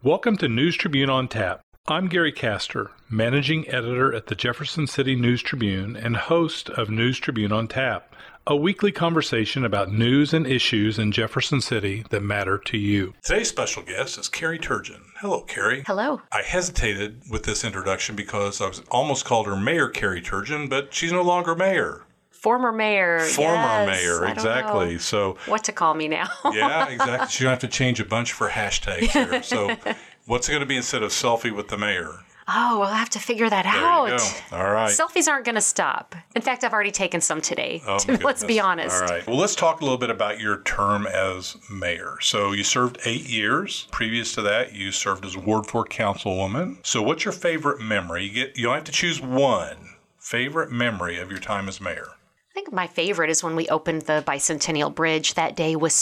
Welcome to News Tribune on Tap. I'm Gary Castor, Managing Editor at the Jefferson City News Tribune and host of News Tribune on Tap, a weekly conversation about news and issues in Jefferson City that matter to you. Today's special guest is Carrie Turgeon. Hello, Carrie. Hello. I hesitated with this introduction because I was almost called her Mayor Carrie Turgeon, but she's no longer mayor. Former mayor. Former mayor, exactly. So what to call me now? Yeah, exactly. She's going to have to change a bunch for hashtags here. So what's it going to be instead of selfie with the mayor? Oh, we'll have to figure that There out. you go. All right. Selfies aren't going to stop. In fact, I've already taken some today. Oh, Let's be honest. All right. Well, let's talk a little bit about your term as mayor. So you served 8 years. Previous to that, you served as Ward 4 councilwoman. So what's your favorite memory? You don't have to choose one. Favorite memory of your time as mayor? I think my favorite is when we opened the Bicentennial Bridge. That day was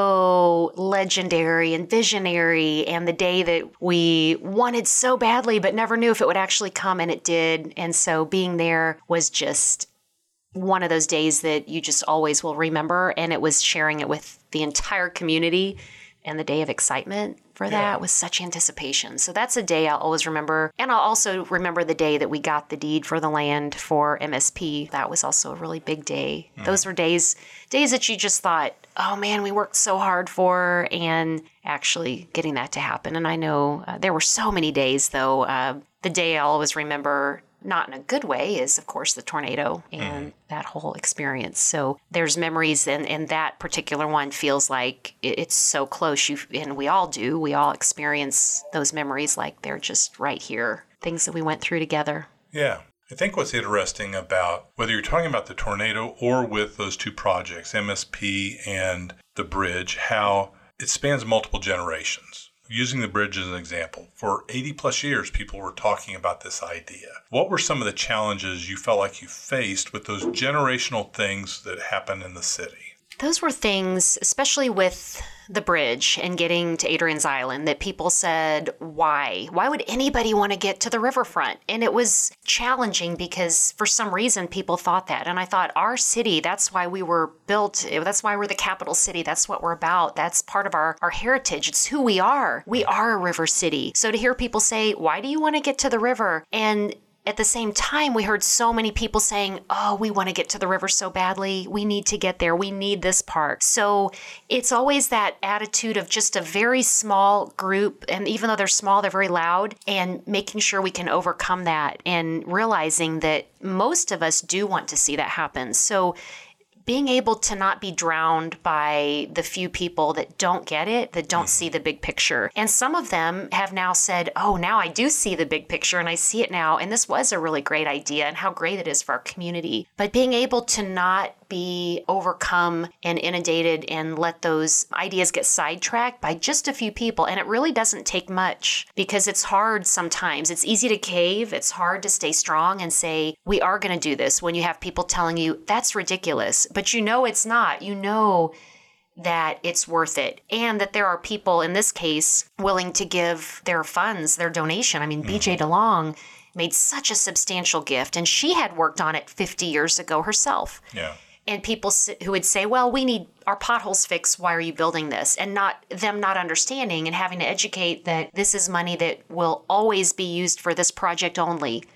so legendary and visionary, and the day that we wanted so badly but never knew if it would actually come, and it did. And so being there was just one of those days that you just always will remember, and it was sharing it with the entire community, and the day of excitement for that was such anticipation. So that's a day I'll always remember. And I'll also remember the day that we got the deed for the land for MSP. That was also a really big day. Those were days that you just thought, oh man, we worked so hard for, and actually getting that to happen. And I know there were so many days, though. The day I'll always remember, not in a good way, is, of course, the tornado and that whole experience. So there's memories, and that particular one feels like it's so close. And we all do. We all experience those memories like they're just right here, things that we went through together. Yeah. I think what's interesting about whether you're talking about the tornado or with those two projects, MSP and the bridge, how it spans multiple generations. Using the bridge as an example, for 80 plus years, people were talking about this idea. What were some of the challenges you felt like you faced with those generational things that happened in the city? Those were things, especially with the bridge and getting to Adrian's Island, that people said, why? Why would anybody want to get to the riverfront? And it was challenging because for some reason people thought that. And I thought, our city, that's why we were built. That's why we're the capital city. That's what we're about. That's part of our heritage. It's who we are. We are a river city. So to hear people say, why do you want to get to the river? And at the same time, we heard so many people saying, oh, we want to get to the river so badly. We need to get there. We need this park. So it's always that attitude of just a very small group. And even though they're small, they're very loud, and making sure we can overcome that and realizing that most of us do want to see that happen. So being able to not be drowned by the few people that don't get it, that don't see the big picture. And some of them have now said, oh, now I do see the big picture and I see it now. And this was a really great idea, and how great it is for our community. But being able to not be overcome and inundated and let those ideas get sidetracked by just a few people. And it really doesn't take much, because it's hard sometimes. It's easy to cave. It's hard to stay strong and say, we are going to do this, when you have people telling you that's ridiculous. But you know it's not. You know that it's worth it, and that there are people, in this case, willing to give their funds, their donation. I mean, BJ DeLong made such a substantial gift, and she had worked on it 50 years ago herself. Yeah. And people who would say, well, we need our potholes fixed. Why are you building this? And not understanding and having to educate that this is money that will always be used for this project only.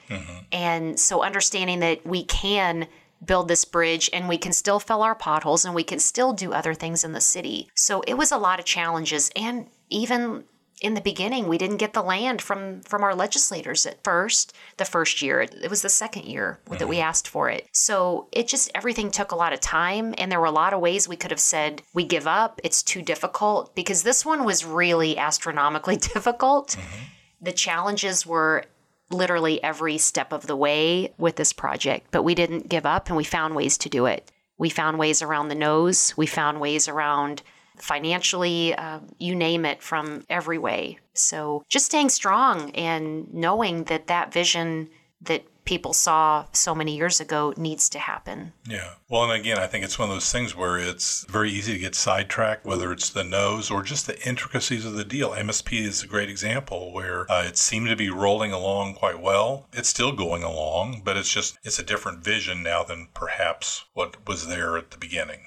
And so understanding that we can build this bridge and we can still fill our potholes and we can still do other things in the city. So it was a lot of challenges. And even in the beginning, we didn't get the land from our legislators at first, the first year. It was the second year that we asked for it. So everything took a lot of time. And there were a lot of ways we could have said, we give up, it's too difficult, because this one was really astronomically difficult. The challenges were literally every step of the way with this project, but we didn't give up, and we found ways to do it. We found ways around the nose. We found ways around financially, you name it, from every way. So just staying strong and knowing that vision that people saw so many years ago needs to happen. Yeah. Well, and again, I think it's one of those things where it's very easy to get sidetracked, whether it's the nose or just the intricacies of the deal. MSP is a great example where it seemed to be rolling along quite well. It's still going along, but it's a different vision now than perhaps what was there at the beginning.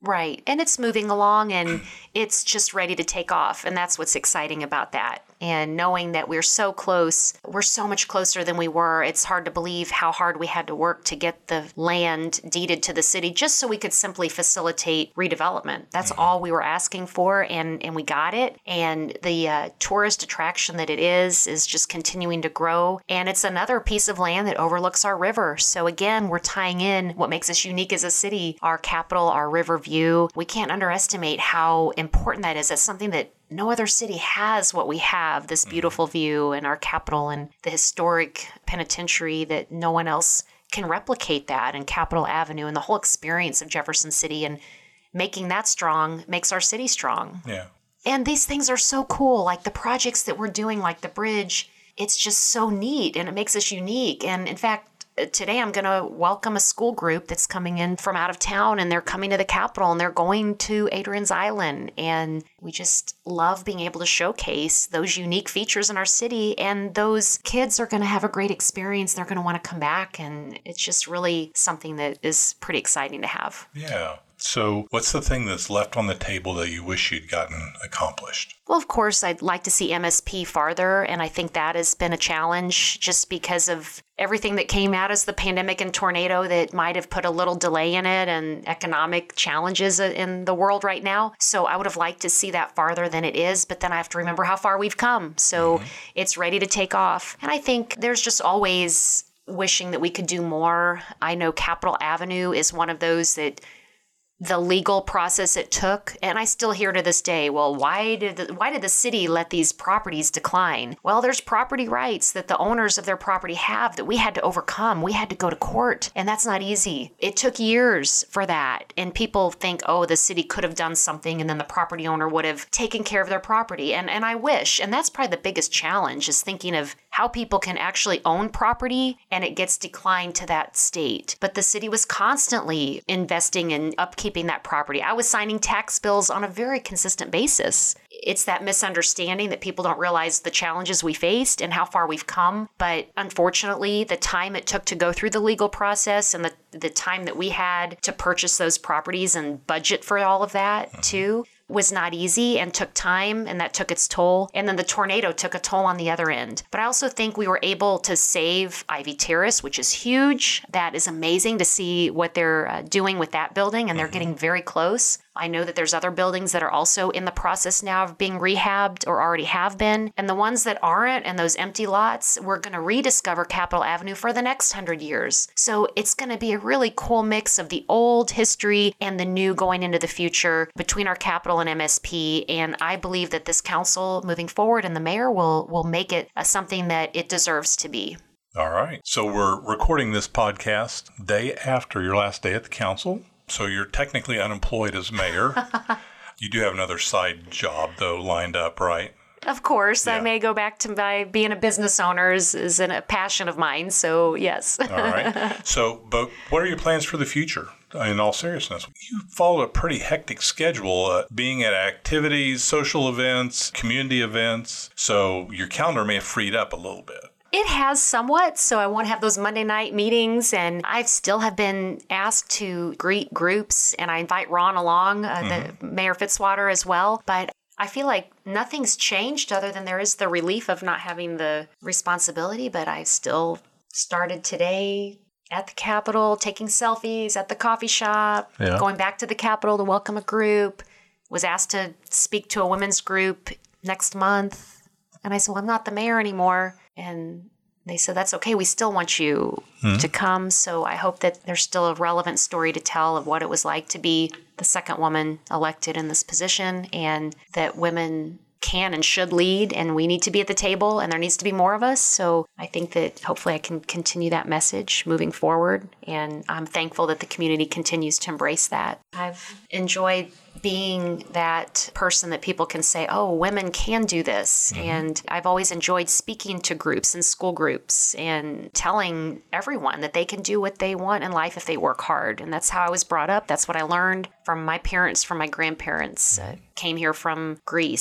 Right. And it's moving along and it's just ready to take off. And that's what's exciting about that. And knowing that we're so close, we're so much closer than we were. It's hard to believe how hard we had to work to get the land deeded to the city just so we could simply facilitate redevelopment. That's all we were asking for, and we got it. And the tourist attraction that it is just continuing to grow. And it's another piece of land that overlooks our river. So again, we're tying in what makes us unique as a city, our capital, our river view. We can't underestimate how important that is. That's something that no other city has what we have, this beautiful view and our capital and the historic penitentiary that no one else can replicate that, and Capitol Avenue and the whole experience of Jefferson City, and making that strong makes our city strong. Yeah. And these things are so cool, like the projects that we're doing, like the bridge. It's just so neat and it makes us unique. And in fact, today I'm going to welcome a school group that's coming in from out of town, and they're coming to the Capitol and they're going to Adrian's Island. And we just love being able to showcase those unique features in our city, and those kids are going to have a great experience. They're going to want to come back, and it's just really something that is pretty exciting to have. Yeah. So what's the thing that's left on the table that you wish you'd gotten accomplished? Well, of course, I'd like to see MSP farther, and I think that has been a challenge just because of everything that came out as the pandemic and tornado that might have put a little delay in it, and economic challenges in the world right now. So I would have liked to see that farther than it is, but then I have to remember how far we've come. So it's ready to take off. And I think there's just always wishing that we could do more. I know Capitol Avenue is one of those that the legal process it took, and I still hear to this day, well, why did the city let these properties decline? Well, there's property rights that the owners of their property have that we had to overcome. We had to go to court, and that's not easy. It took years for that, and people think, oh, the city could have done something, and then the property owner would have taken care of their property, and I wish, and that's probably the biggest challenge, is thinking of how people can actually own property and it gets declined to that state. But the city was constantly investing in upkeeping that property. I was signing tax bills on a very consistent basis. It's that misunderstanding that people don't realize the challenges we faced and how far we've come. But unfortunately, the time it took to go through the legal process and the time that we had to purchase those properties and budget for all of that too was not easy and took time, and that took its toll. And then the tornado took a toll on the other end. But I also think we were able to save Ivy Terrace, which is huge. That is amazing to see what they're doing with that building, and they're getting very close. I know that there's other buildings that are also in the process now of being rehabbed or already have been. And the ones that aren't, and those empty lots, we're going to rediscover Capitol Avenue for the next 100 years. So it's going to be a really cool mix of the old history and the new going into the future between our Capitol and MSP. And I believe that this council moving forward and the mayor will make it something that it deserves to be. All right. So we're recording this podcast day after your last day at the council. So you're technically unemployed as mayor. You do have another side job, though, lined up, right? Of course. Yeah. I may go back to my being a business owner is a passion of mine. So, yes. All right. So, but what are your plans for the future? In all seriousness, you follow a pretty hectic schedule, being at activities, social events, community events. So your calendar may have freed up a little bit. It has somewhat, so I won't have those Monday night meetings, and I still have been asked to greet groups, and I invite Ron along, the Mayor Fitzwater as well, but I feel like nothing's changed other than there is the relief of not having the responsibility, but I still started today at the Capitol, taking selfies at the coffee shop, going back to the Capitol to welcome a group, was asked to speak to a women's group next month, and I said, well, I'm not the mayor anymore. And they said, that's okay. We still want you to come. So I hope that there's still a relevant story to tell of what it was like to be the second woman elected in this position, and that women can and should lead, and we need to be at the table, and there needs to be more of us. So I think that hopefully I can continue that message moving forward. And I'm thankful that the community continues to embrace that. I've enjoyed being that person that people can say, oh, women can do this. And I've always enjoyed speaking to groups and school groups and telling everyone that they can do what they want in life if they work hard. And that's how I was brought up. That's what I learned from my parents, from my grandparents. Came here from Greece and realized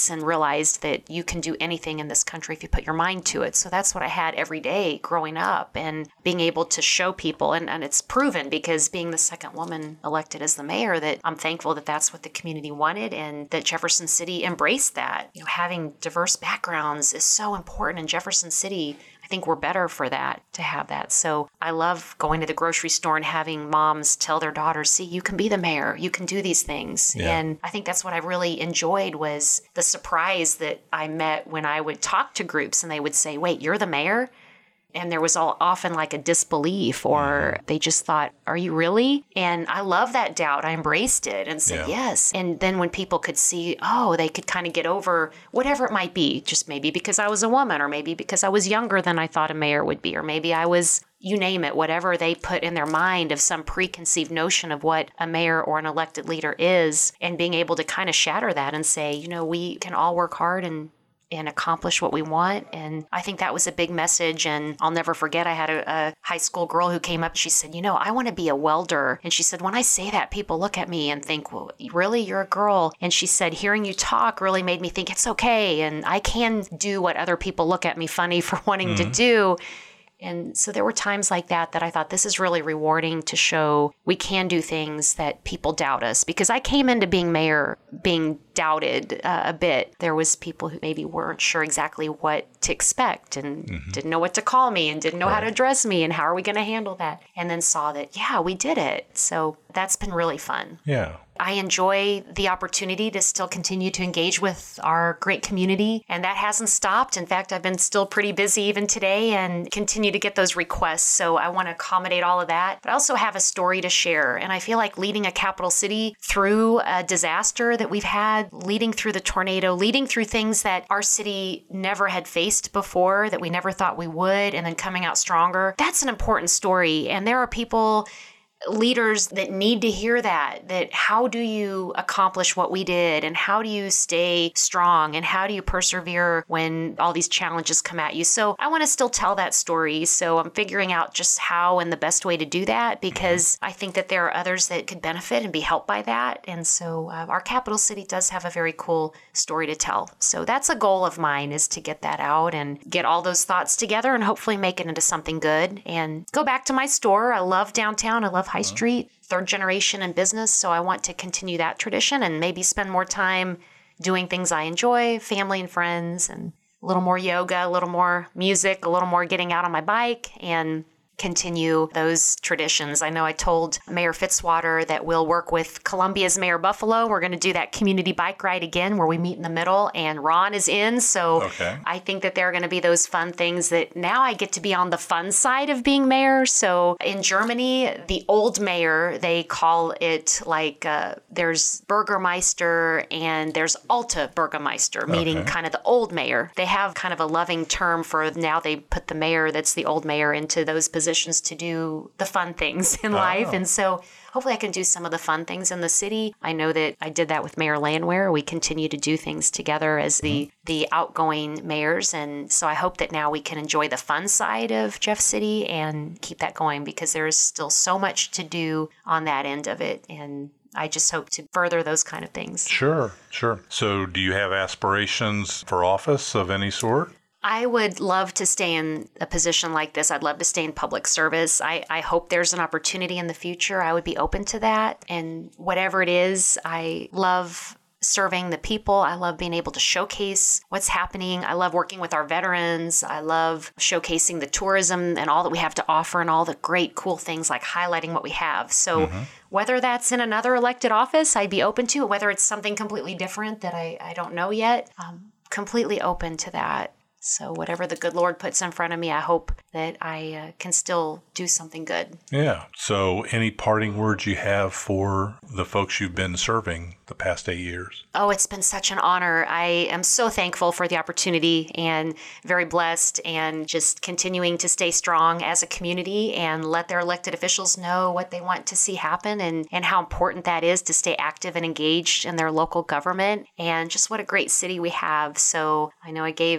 realized that you can do anything in this country if you put your mind to it. So that's what I had every day growing up, and being able to show people, and it's proven because being the second woman elected as the mayor, that I'm thankful that that's what the community wanted and that Jefferson City embraced that. Having diverse backgrounds is so important in Jefferson City. I think we're better for that, to have that. So I love going to the grocery store and having moms tell their daughters, see, you can be the mayor, you can do these things. Yeah. And I think that's what I really enjoyed, was the surprise that I met when I would talk to groups and they would say, wait, you're the mayor? And there was often like a disbelief, or they just thought, are you really? And I love that doubt. I embraced it and said, yes. And then when people could see, they could kind of get over whatever it might be, just maybe because I was a woman, or maybe because I was younger than I thought a mayor would be, or maybe I was, you name it, whatever they put in their mind of some preconceived notion of what a mayor or an elected leader is, and being able to kind of shatter that and say, we can all work hard and accomplish what we want. And I think that was a big message. And I'll never forget, I had a high school girl who came up. She said, I want to be a welder. And she said, when I say that, people look at me and think, well, really, you're a girl? And she said, hearing you talk really made me think it's okay. And I can do what other people look at me funny for wanting to do. And so there were times like that I thought, this is really rewarding, to show we can do things that people doubt us. Because I came into being mayor being doubted a bit. There was people who maybe weren't sure exactly what to expect, and didn't know what to call me, and didn't know how to address me, and how are we going to handle that? And then saw that, we did it. So that's been really fun. Yeah. I enjoy the opportunity to still continue to engage with our great community, and that hasn't stopped. In fact, I've been still pretty busy even today and continue to get those requests. So I want to accommodate all of that. But I also have a story to share. And I feel like leading a capital city through a disaster that we've had, leading through the tornado, leading through things that our city never had faced before, that we never thought we would, and then coming out stronger, that's an important story. And there are people, leaders, that need to hear that how do you accomplish what we did, and how do you stay strong, and how do you persevere when all these challenges come at you? So I want to still tell that story. So I'm figuring out just how and the best way to do that, because I think that there are others that could benefit and be helped by that. And so our capital city does have a very cool story to tell. So that's a goal of mine, is to get that out and get all those thoughts together and hopefully make it into something good. And go back to my store. I love downtown. I love High Street, third generation in business. So I want to continue that tradition and maybe spend more time doing things I enjoy, family and friends, and a little more yoga, a little more music, a little more getting out on my bike, and continue those traditions. I know I told Mayor Fitzwater that we'll work with Columbia's Mayor Buffalo. We're going to do that community bike ride again where we meet in the middle, and Ron is in. So I think that there are going to be those fun things that now I get to be on the fun side of being mayor. So in Germany, the old mayor, they call it like there's Bürgermeister and there's Alte Bürgermeister, meaning kind of the old mayor. They have kind of a loving term for, now they put the mayor that's the old mayor into those positions to do the fun things in life. And so hopefully I can do some of the fun things in the city. I know that I did that with Mayor Landwehr. We continue to do things together as the outgoing mayors. And so I hope that now we can enjoy the fun side of Jeff City and keep that going, because there is still so much to do on that end of it. And I just hope to further those kind of things. Sure. So do you have aspirations for office of any sort? I would love to stay in a position like this. I'd love to stay in public service. I hope there's an opportunity in the future. I would be open to that. And whatever it is, I love serving the people. I love being able to showcase what's happening. I love working with our veterans. I love showcasing the tourism and all that we have to offer, and all the great, cool things like highlighting what we have. So whether that's in another elected office, I'd be open to it. Whether it's something completely different that I don't know yet, I'm completely open to that. So whatever the good Lord puts in front of me, I hope that I can still do something good. Yeah. So any parting words you have for the folks you've been serving the past 8 years? Oh, it's been such an honor. I am so thankful for the opportunity and very blessed, and just continuing to stay strong as a community and let their elected officials know what they want to see happen, and how important that is to stay active and engaged in their local government, and just what a great city we have. So I know I gave advice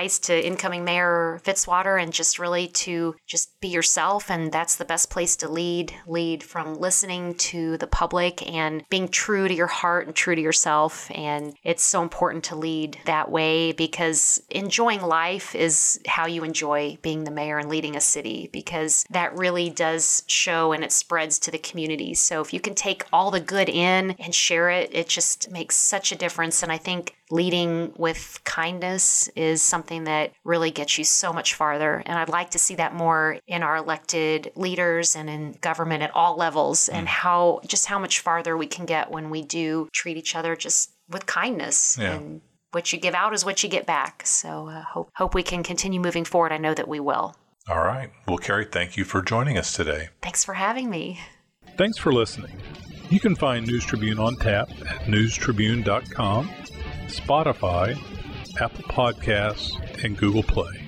advice to incoming Mayor Fitzwater, and just really to just be yourself. And that's the best place to lead from listening to the public and being true to your heart and true to yourself. And it's so important to lead that way, because enjoying life is how you enjoy being the mayor and leading a city, because that really does show and it spreads to the community. So if you can take all the good in and share it, it just makes such a difference. And I think leading with kindness is something that really gets you so much farther. And I'd like to see that more in our elected leaders and in government at all levels, and how much farther we can get when we do treat each other just with kindness. Yeah. And what you give out is what you get back. So hope we can continue moving forward. I know that we will. All right. Well, Carrie, thank you for joining us today. Thanks for having me. Thanks for listening. You can find News Tribune on tap at newstribune.com, Spotify, Apple Podcasts, and Google Play.